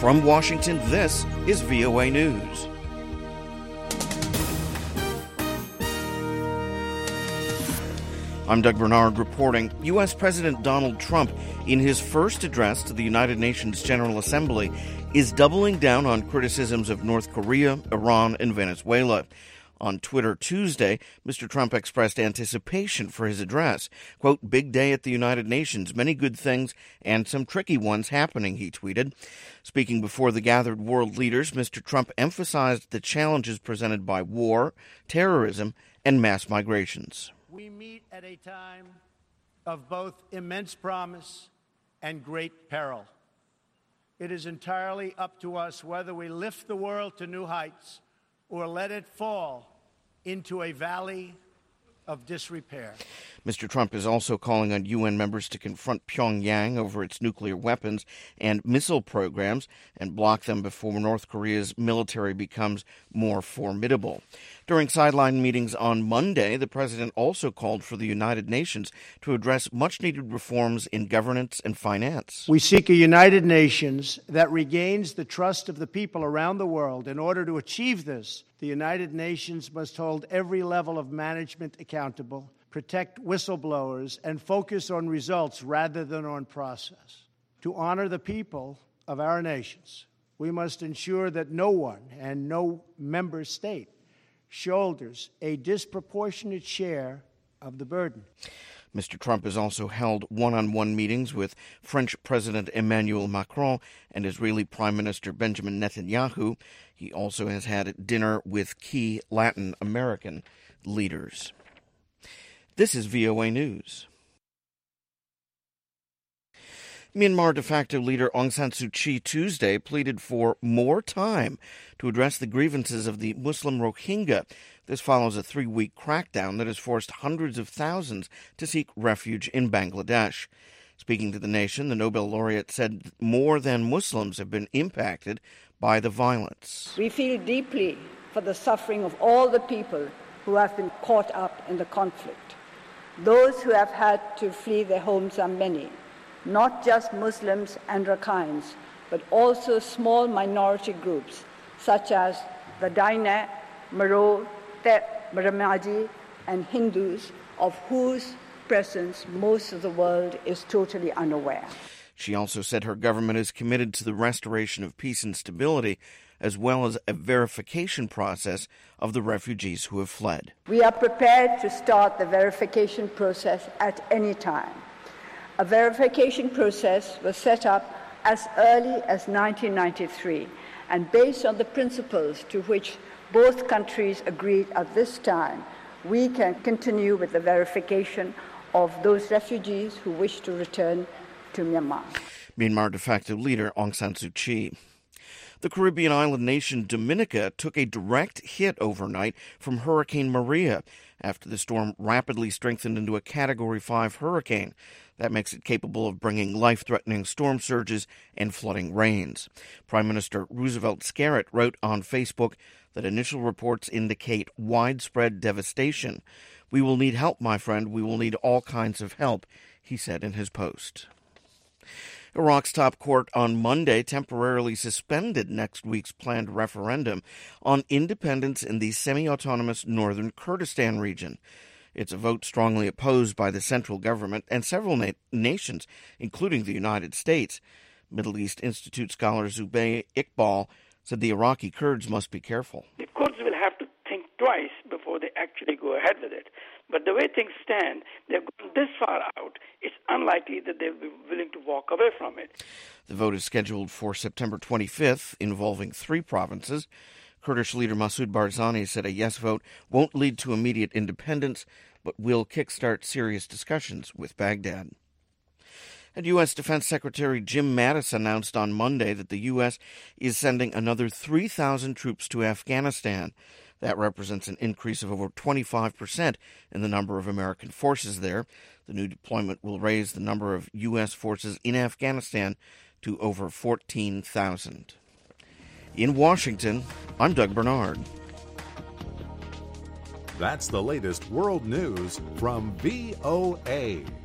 From Washington, this is VOA News. I'm Doug Bernard reporting. U.S. President Donald Trump, in his first address to the United Nations General Assembly, is doubling down on criticisms of North Korea, Iran, and Venezuela. On Twitter Tuesday, Mr. Trump expressed anticipation for his address. Quote, "Big day at the United Nations, many good things and some tricky ones happening," he tweeted. Speaking before the gathered world leaders, Mr. Trump emphasized the challenges presented by war, terrorism, and mass migrations. We meet at a time of both immense promise and great peril. It is entirely up to us whether we lift the world to new heights or let it fall into a valley of disrepair. Mr. Trump is also calling on UN members to confront Pyongyang over its nuclear weapons and missile programs and block them before North Korea's military becomes more formidable. During sideline meetings on Monday, the president also called for the United Nations to address much-needed reforms in governance and finance. We seek a United Nations that regains the trust of the people around the world. In order to achieve this, the United Nations must hold every level of management accountable, protect whistleblowers, and focus on results rather than on process. To honor the people of our nations, we must ensure that no one and no member state shoulders a disproportionate share of the burden. Mr. Trump has also held one-on-one meetings with French President Emmanuel Macron and Israeli Prime Minister Benjamin Netanyahu. He also has had dinner with key Latin American leaders. This is VOA News. Myanmar de facto leader Aung San Suu Kyi Tuesday pleaded for more time to address the grievances of the Muslim Rohingya. This follows a 3-week crackdown that has forced hundreds of thousands to seek refuge in Bangladesh. Speaking to the nation, the Nobel laureate said more than Muslims have been impacted by the violence. We feel deeply for the suffering of all the people who have been caught up in the conflict. Those who have had to flee their homes are many. Not just Muslims and Rakhines, but also small minority groups such as the Daina, Maro, Ramaji, and Hindus, of whose presence most of the world is totally unaware. She also said her government is committed to the restoration of peace and stability, as well as a verification process of the refugees who have fled. We are prepared to start the verification process at any time. A verification process was set up as early as 1993, and based on the principles to which both countries agreed at this time, we can continue with the verification of those refugees who wish to return to Myanmar. Myanmar de facto leader Aung San Suu Kyi. The Caribbean island nation Dominica took a direct hit overnight from Hurricane Maria after the storm rapidly strengthened into a Category 5 hurricane. That makes it capable of bringing life-threatening storm surges and flooding rains. Prime Minister Roosevelt Skerrit wrote on Facebook that initial reports indicate widespread devastation. "We will need help, my friend. We will need all kinds of help," he said in his post. Iraq's top court on Monday temporarily suspended next week's planned referendum on independence in the semi-autonomous northern Kurdistan region. It's a vote strongly opposed by the central government and several nations, including the United States. Middle East Institute scholar Zubayr Iqbal said the Iraqi Kurds must be careful. The Kurds will have to think twice before they actually go ahead with it. But the way things stand, they've gone this far out, it's unlikely that they'll be willing to walk away from it. The vote is scheduled for September 25th, involving 3 provinces. Kurdish leader Masoud Barzani said a yes vote won't lead to immediate independence, but will kickstart serious discussions with Baghdad. And U.S. Defense Secretary Jim Mattis announced on Monday that the U.S. is sending another 3,000 troops to Afghanistan. That represents an increase of over 25% in the number of American forces there. The new deployment will raise the number of U.S. forces in Afghanistan to over 14,000. In Washington, I'm Doug Bernard. That's the latest world news from VOA.